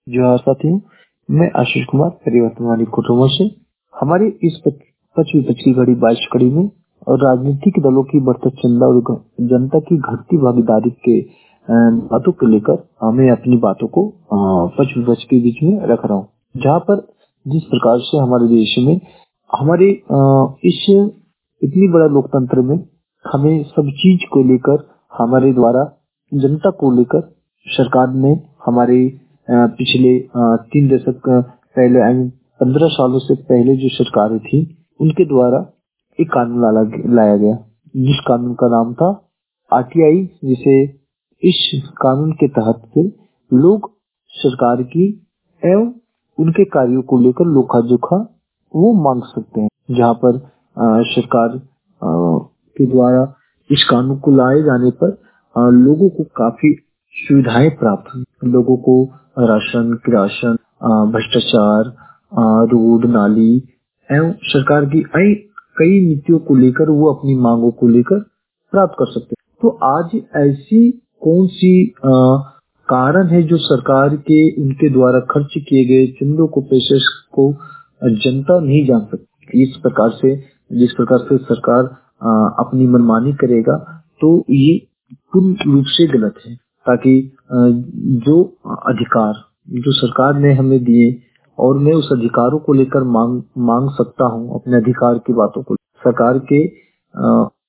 जो हाँ साथियों, मैं आशीष कुमार परिवर्तन वाली कुटुंबों से हमारी इस 25 की घड़ी 22 कड़ी में और राजनीतिक दलों की बढ़ता चंदा और जनता की घटती भागीदारी के बातों को लेकर मैं अपनी बातों को 25 के बीच में रख रहा हूँ। जहाँ पर जिस प्रकार से हमारे देश में हमारे इस इतनी बड़ा लोकतंत्र में हमें सब चीज को लेकर हमारे द्वारा जनता को लेकर सरकार ने हमारे पिछले 3 दशक पहले 15 सालों से पहले जो सरकारें थी उनके द्वारा एक कानून लाया गया, जिस कानून का नाम था आरटीआई, जिसे इस कानून के तहत से लोग सरकार की एवं उनके कार्यों को लेकर लोखा जोखा वो मांग सकते हैं। जहाँ पर सरकार के द्वारा इस कानून को लाए जाने पर लोगों को काफी सुविधाएं प्राप्त हुई। लोगों को राशन, किरासन, भ्रष्टाचार, रोड, नाली एवं सरकार की कई नीतियों को लेकर वो अपनी मांगों को लेकर प्राप्त कर सकते हैं। तो आज ऐसी कौन सी कारण है जो सरकार के उनके द्वारा खर्च किए गए चंदों को, पैसे को जनता नहीं जान सकती। इस प्रकार से जिस प्रकार से सरकार अपनी मनमानी करेगा तो ये पूर्ण रूप से गलत है। ताकि जो अधिकार जो सरकार ने हमें दिए और मैं उस अधिकारों को लेकर मांग सकता हूँ, अपने अधिकार की बातों को सरकार के